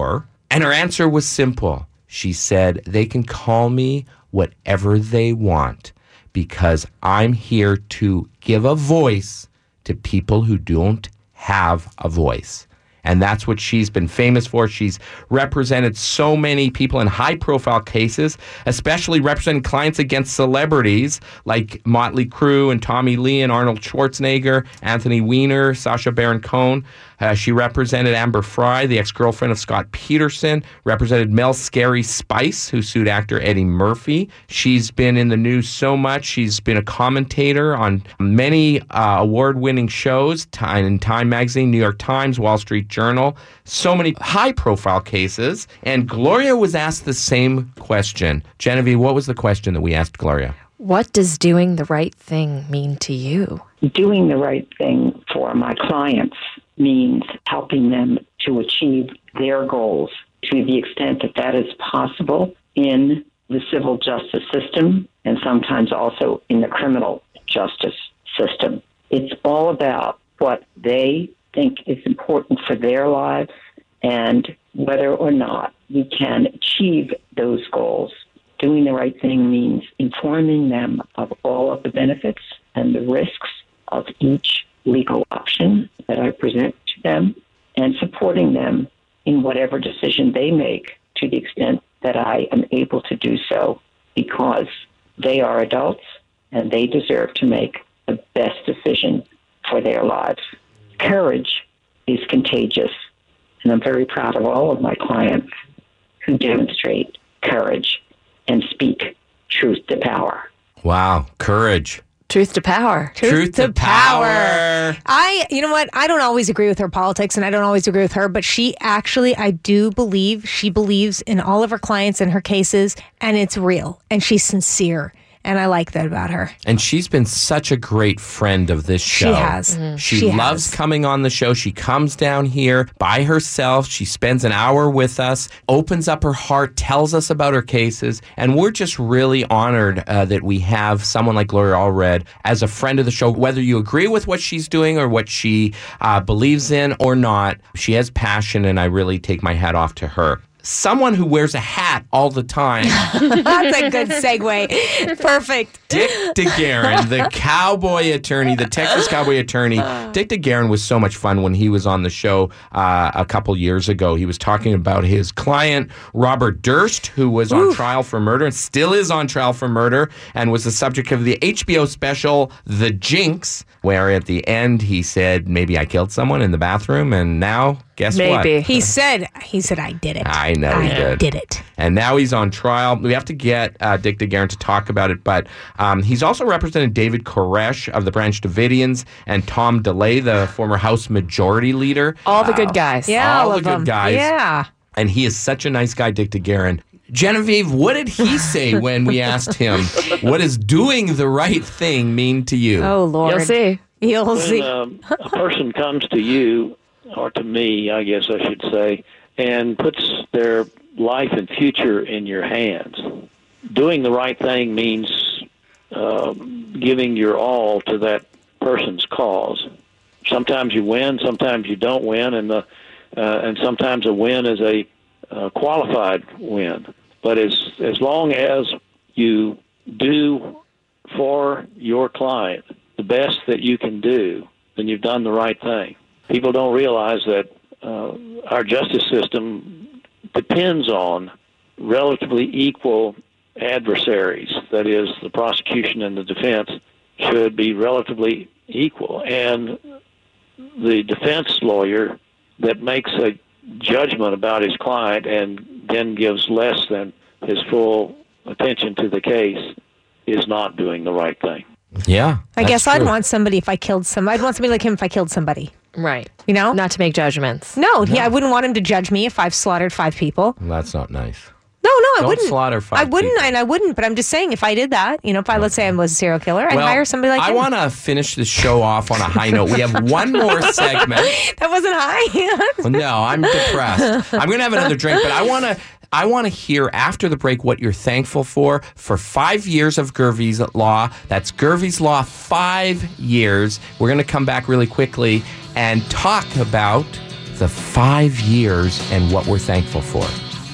And her answer was simple. She said, they can call me whatever they want because I'm here to give a voice to people who don't have a voice. And that's what she's been famous for. She's represented so many people in high-profile cases, especially representing clients against celebrities like Motley Crue and Tommy Lee and Arnold Schwarzenegger, Anthony Weiner, Sacha Baron Cohen. She represented Amber Fry, the ex-girlfriend of Scott Peterson, represented Mel Scary Spice, who sued actor Eddie Murphy. She's been in the news so much. She's been a commentator on many award-winning shows in Time Magazine, New York Times, Wall Street Journal, so many high-profile cases. And Gloria was asked the same question. Genevieve, what was the question that we asked Gloria? What does doing the right thing mean to you? Doing the right thing for my clients means helping them to achieve their goals to the extent that that is possible in the civil justice system and sometimes also in the criminal justice system. It's all about what they think is important for their lives and whether or not we can achieve those goals. Doing the right thing means informing them of all of the benefits and the risks of each legal option that I present to them and supporting them in whatever decision they make to the extent that I am able to do so because they are adults and they deserve to make the best decision for their lives. Courage is contagious, and I'm very proud of all of my clients who demonstrate courage and speak truth to power. Wow, courage. Truth to power. Truth to power. You know what? I don't always agree with her politics and I don't always agree with her, but I do believe she believes in all of her clients and her cases, and it's real and she's sincere. And I like that about her. And she's been such a great friend of this show. She has. Mm-hmm. She loves coming on the show. She comes down here by herself. She spends an hour with us, opens up her heart, tells us about her cases. And we're just really honored that we have someone like Gloria Allred as a friend of the show. Whether you agree with what she's doing or what she believes in or not, she has passion, and I really take my hat off to her. Someone who wears a hat all the time. That's a good segue. Perfect. Dick DeGuerin, the cowboy attorney, the Texas cowboy attorney. Dick DeGuerin was so much fun when he was on the show a couple years ago. He was talking about his client, Robert Durst, who was on trial for murder and still is on trial for murder and was the subject of the HBO special, The Jinx, where at the end he said, maybe I killed someone in the bathroom, and now... Guess what? He said, I did it. I know he did. I did it. And now he's on trial. We have to get Dick DeGuerin to talk about it, but he's also represented David Koresh of the Branch Davidians and Tom DeLay, the former House Majority Leader. All the good guys. Yeah, all the good guys. Yeah. And he is such a nice guy, Dick DeGuerin. Genevieve, what did he say when we asked him, what does doing the right thing mean to you? Oh, Lord. You'll see. You'll see. When a person comes to you, or to me, I guess I should say, and puts their life and future in your hands. Doing the right thing means giving your all to that person's cause. Sometimes you win, sometimes you don't win, and sometimes a win is a qualified win. But as long as you do for your client the best that you can do, then you've done the right thing. People don't realize that our justice system depends on relatively equal adversaries. That is, the prosecution and the defense should be relatively equal. And the defense lawyer that makes a judgment about his client and then gives less than his full attention to the case is not doing the right thing. Yeah. I guess I'd want somebody if I killed somebody. I'd want somebody like him if I killed somebody. Right. You know? Not to make judgments. No, yeah, I wouldn't want him to judge me if I've slaughtered 5 people. That's not nice. No, I Don't wouldn't. slaughter 5 I wouldn't, people. and I wouldn't, but I'm just saying if I did that, if let's say I was a serial killer, I'd hire somebody like him. I want to finish the show off on a high note. We have one more segment. That wasn't high. No, I'm depressed. I'm going to have another drink, but I want to hear after the break what you're thankful for 5 years of Gervais Law. That's Gervais Law, 5 years. We're going to come back really quickly and talk about the 5 years and what we're thankful for.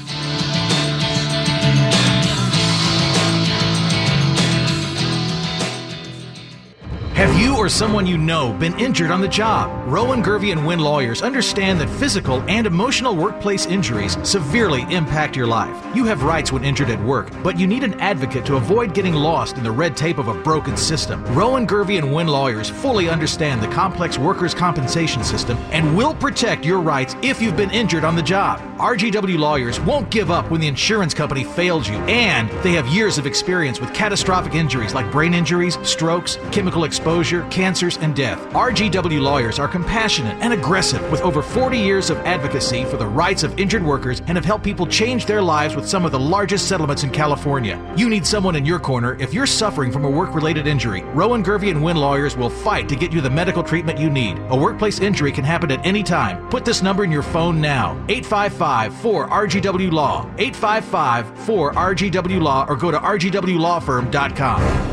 Have you or someone you know been injured on the job? Rowan, Gervey, and Wynn lawyers understand that physical and emotional workplace injuries severely impact your life. You have rights when injured at work, but you need an advocate to avoid getting lost in the red tape of a broken system. Rowan, Gervey, and Wynn lawyers fully understand the complex workers' compensation system and will protect your rights if you've been injured on the job. RGW lawyers won't give up when the insurance company fails you, and they have years of experience with catastrophic injuries like brain injuries, strokes, chemical exposure, cancers, and death. RGW lawyers are compassionate and aggressive with over 40 years of advocacy for the rights of injured workers and have helped people change their lives with some of the largest settlements in California. You need someone in your corner if you're suffering from a work-related injury. Rowan, Gervey, and Wynn lawyers will fight to get you the medical treatment you need. A workplace injury can happen at any time. Put this number in your phone now. 855-4RGW-LAW. 855-4RGW-LAW or go to rgwlawfirm.com.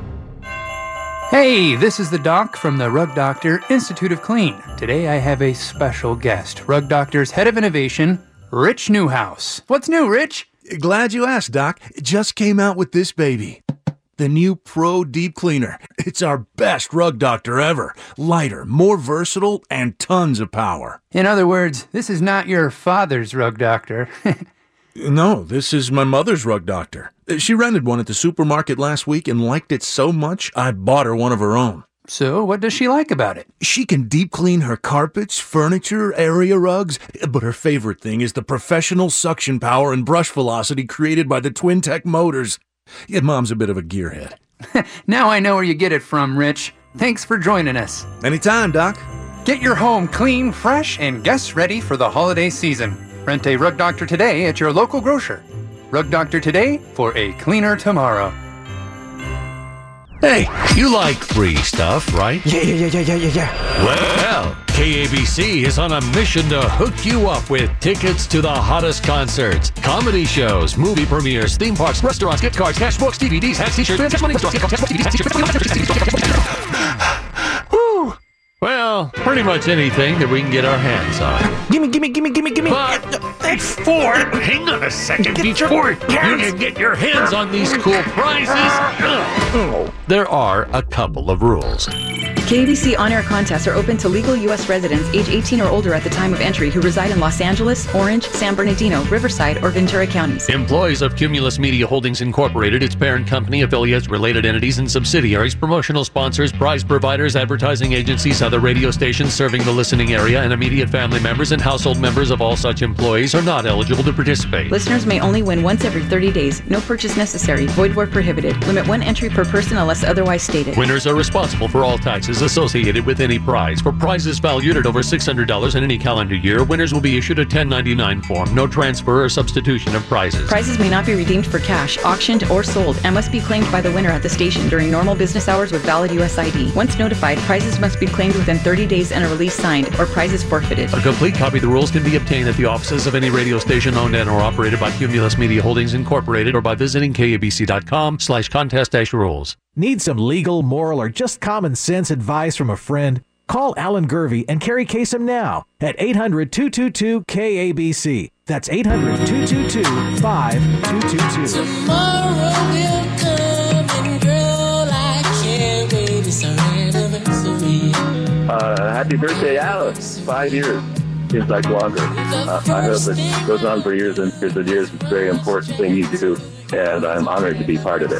Hey, this is the doc from the Rug Doctor Institute of Clean. Today I have a special guest, Rug Doctor's head of innovation, Rich Newhouse. What's new, Rich? Glad you asked, Doc. It just came out with this baby. The new Pro Deep Cleaner. It's our best Rug Doctor ever. Lighter, more versatile, and tons of power. In other words, this is not your father's Rug Doctor. No, this is my mother's Rug Doctor. She rented one at the supermarket last week and liked it so much, I bought her one of her own. So, what does she like about it? She can deep clean her carpets, furniture, area rugs, but her favorite thing is the professional suction power and brush velocity created by the Twin-Tech motors. Yeah, Mom's a bit of a gearhead. Now I know where you get it from, Rich. Thanks for joining us. Anytime, Doc. Get your home clean, fresh, and guests ready for the holiday season. Rent a Rug Doctor today at your local grocer. Rug Doctor today for a cleaner tomorrow. Hey, you like free stuff, right? Yeah. Well, KABC is on a mission to hook you up with tickets to the hottest concerts, comedy shows, movie premieres, theme parks, restaurants, gift cards, cash books, DVDs, hats, t-shirts, Whew. Well, pretty much anything that we can get our hands on. Gimme. But before, hang on a second, before you can get your hands on these cool prizes, there are a couple of rules. KABC on-air contests are open to legal U.S. residents age 18 or older at the time of entry who reside in Los Angeles, Orange, San Bernardino, Riverside, or Ventura counties. Employees of Cumulus Media Holdings Incorporated, its parent company, affiliates, related entities, and subsidiaries, promotional sponsors, prize providers, advertising agencies, other radio stations serving the listening area, and immediate family members and household members of all such employees are not eligible to participate. Listeners may only win once every 30 days. No purchase necessary. Void where prohibited. Limit one entry per person unless otherwise stated. Winners are responsible for all taxes associated with any prize. For prizes valued at over $600 in any calendar year, winners will be issued a 1099 form. No transfer or substitution of prizes. Prizes may not be redeemed for cash, auctioned, or sold, and must be claimed by the winner at the station during normal business hours with valid U.S. ID. Once notified, prizes must be claimed within 30 days and a release signed, or prizes forfeyed. A complete copy of the rules can be obtained at the offices of any radio station owned and or operated by Cumulus Media Holdings Incorporated or by visiting kabc.com/contest-rules. Need some legal, moral, or just common sense advice from a friend? Call Alan Gervey and Carrie Kasem now at 800-222-KABC. That's 800-222-5222. Tomorrow will come and girl, I can't wait. It's our anniversary. Happy birthday, Alice. 5 years. Seems like longer. I hope it goes on for years and years and years. It's a very important thing you do, and I'm honored to be part of it.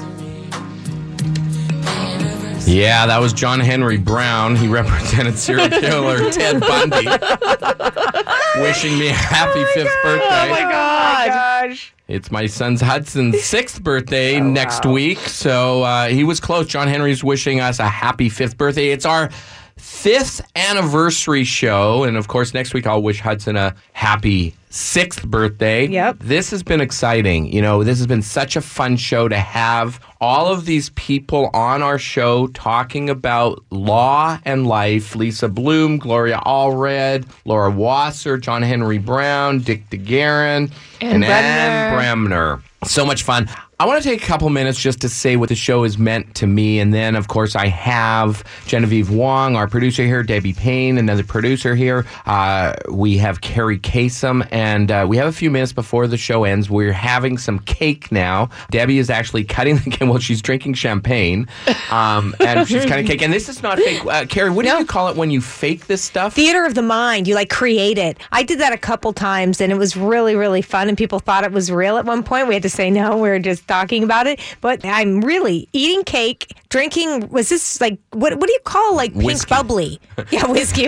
Yeah, that was John Henry Brown. He represented serial killer Ted Bundy. Wishing me a happy 5th birthday. Oh my gosh. It's my son's Hudson's 6th birthday next week. So he was close. John Henry's wishing us a happy 5th birthday. It's our 5th anniversary show. And of course, next week I'll wish Hudson a happy 6th birthday. Yep. This has been exciting. You know, this has been such a fun show to have all of these people on our show talking about law and life. Lisa Bloom, Gloria Allred, Laura Wasser, John Henry Brown, Dick DeGuerin, and Ann Bremner. So much fun. I want to take a couple minutes just to say what the show has meant to me. And then, of course, I have Genevieve Wong, our producer here, Debbie Payne, another producer here. We have Carrie Kasem, and we have a few minutes before the show ends. We're having some cake now. Debbie is actually cutting the cake. Well, she's drinking champagne, and she's cutting cake. And this is not fake. Carrie, what do you call it when you fake this stuff? Theater of the mind. You like create it. I did that a couple times, and it was really, really fun. And people thought it was real at one point. We had to say no. We were just talking about it, but I'm really eating cake, drinking. Was this like what do you call like pink whiskey. Bubbly? Yeah, whiskey.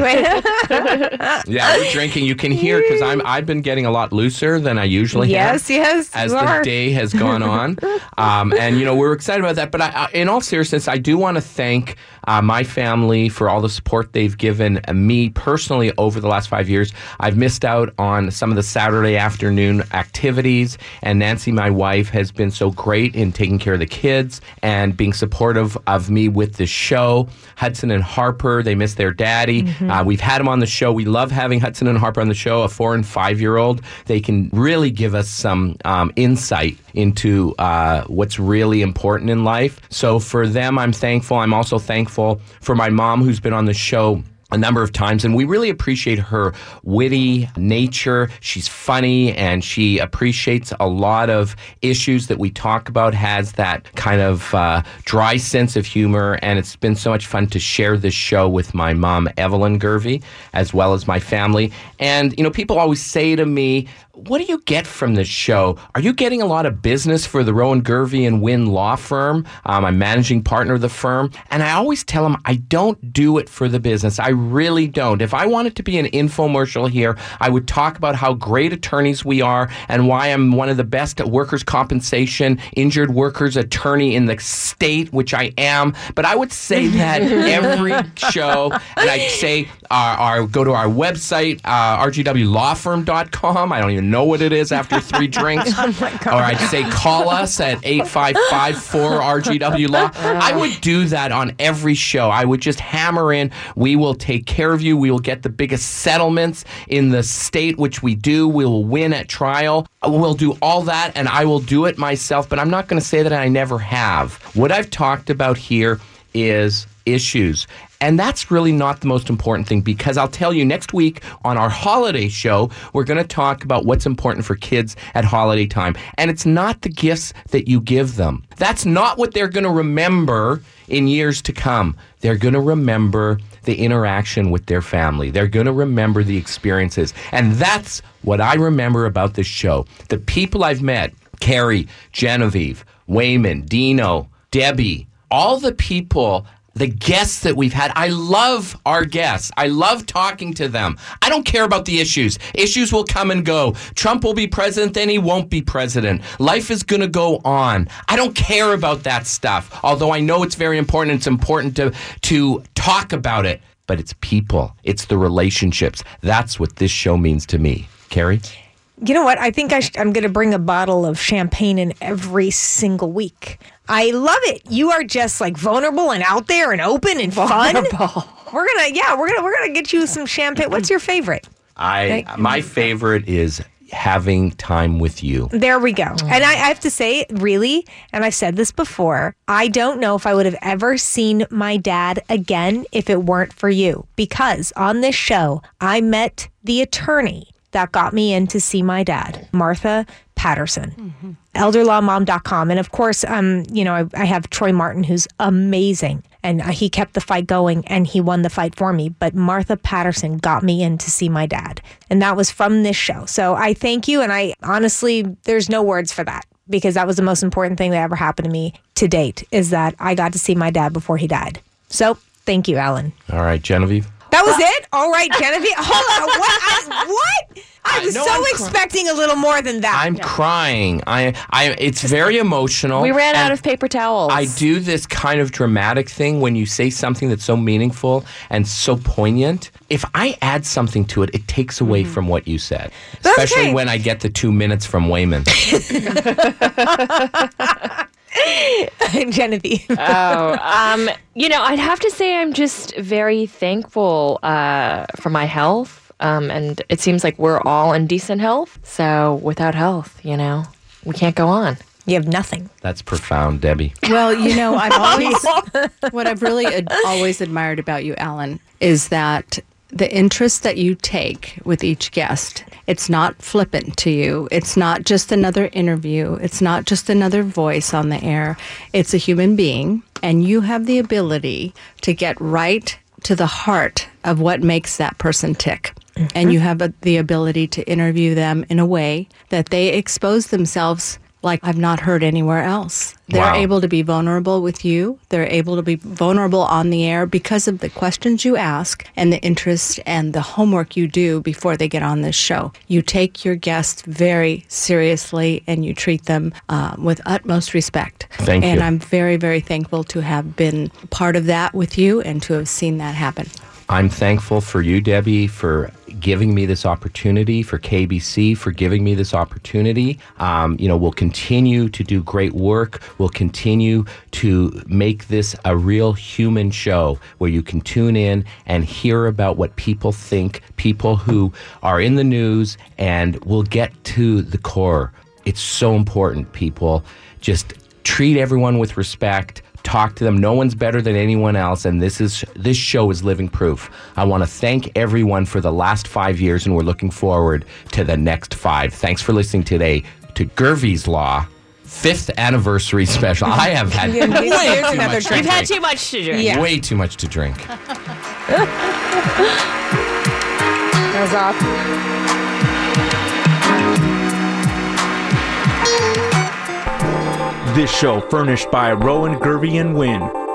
Yeah, we're drinking. You can hear because I've been getting a lot looser than I usually have. Yes, as the day has gone on, and we're excited about that. But in all seriousness, I do want to thank my family for all the support they've given me personally over the last 5 years. I've missed out on some of the Saturday afternoon activities, and Nancy, my wife, has been so great in taking care of the kids and being supportive of me with the show. Hudson and Harper, they miss their daddy. We've had them on the show. We love having Hudson and Harper on the show, a 4 and 5 year old. They can really give us some insight into what's really important in life. So for them, I'm thankful. I'm also thankful for my mom, who's been on the show a number of times, and we really appreciate her witty nature. She's funny, and she appreciates a lot of issues that we talk about, has that kind of dry sense of humor, and it's been so much fun to share this show with my mom, Evelyn Gervey, as well as my family. And, people always say to me, what do you get from this show? Are you getting a lot of business for the Rowan Gervey and Wynn law firm? I'm managing partner of the firm. And I always tell them I don't do it for the business. I really don't. If I wanted to be an infomercial here, I would talk about how great attorneys we are and why I'm one of the best at workers' compensation, injured workers attorney in the state, which I am. But I would say that every show, and I'd say go to our website, rgwlawfirm.com. I don't even know what it is after 3 drinks. Oh my God. Or I'd say call us at 855-4RGW-LAW. I would do that on every show. I would just hammer in, we will take care of you. We will get the biggest settlements in the state, which we do. We will win at trial. We'll do all that, and I will do it myself, but I'm not going to say that I never have. What I've talked about here is issues. And that's really not the most important thing, because I'll tell you, next week on our holiday show, we're going to talk about what's important for kids at holiday time. And it's not the gifts that you give them. That's not what they're going to remember in years to come. They're going to remember the interaction with their family. They're going to remember the experiences. And that's what I remember about this show. The people I've met, Carrie, Genevieve, Wayman, Dino, Debbie, all the people, the guests that we've had. I love our guests. I love talking to them. I don't care about the issues. Issues will come and go. Trump will be president, then he won't be president. Life is going to go on. I don't care about that stuff, although I know it's very important. It's important to talk about it. But it's people. It's the relationships. That's what this show means to me. Carrie? You know what? I think I'm going to bring a bottle of champagne in every single week. I love it. You are just like vulnerable and out there and open and fun. We're gonna get you some champagne. What's your favorite? My favorite is having time with you. There we go. And I have to say, really, and I've said this before, I don't know if I would have ever seen my dad again if it weren't for you. Because on this show, I met the attorney that got me in to see my dad, Martha Patterson, elderlawmom.com. And of course, I have Troy Martin, who's amazing. And he kept the fight going and he won the fight for me. But Martha Patterson got me in to see my dad. And that was from this show. So I thank you. And I honestly, there's no words for that, because that was the most important thing that ever happened to me to date, is that I got to see my dad before he died. So thank you, Alan. All right, Genevieve. That was it? All right, Genevieve. Hold on. What? I was expecting a little more than that. I'm crying. It's very emotional. We ran out of paper towels. I do this kind of dramatic thing when you say something that's so meaningful and so poignant. If I add something to it, it takes away from what you said. Especially when I get the 2 minutes from Wayman. Genevieve. I'd have to say I'm just very thankful for my health. And it seems like we're all in decent health. So without health, we can't go on. You have nothing. That's profound, Debbie. Well, what I've really always admired about you, Alan, is that the interest that you take with each guest, it's not flippant to you. It's not just another interview. It's not just another voice on the air. It's a human being, and you have the ability to get right to the heart of what makes that person tick. Mm-hmm. And you have the ability to interview them in a way that they expose themselves like I've not heard anywhere else. They're able to be vulnerable with you. They're able to be vulnerable on the air because of the questions you ask and the interest and the homework you do before they get on this show. You take your guests very seriously and you treat them with utmost respect. Thank you. And I'm very, very thankful to have been part of that with you and to have seen that happen. I'm thankful for you, Debbie, for giving me this opportunity, for KBC for giving me this opportunity. We'll continue to do great work. We'll continue to make this a real human show where you can tune in and hear about what people think, people who are in the news, and we'll get to the core. It's so important, people. Just treat everyone with respect. Talk to them. No one's better than anyone else, and this show is living proof. I want to thank everyone for the last 5 years, and we're looking forward to the next 5. Thanks for listening today to Gervie's Law 5th anniversary special. I have had way too much to drink. You've had too much to drink. Yeah. Way too much to drink. That was off. This show furnished by Rowan, Gervie, and Wynn.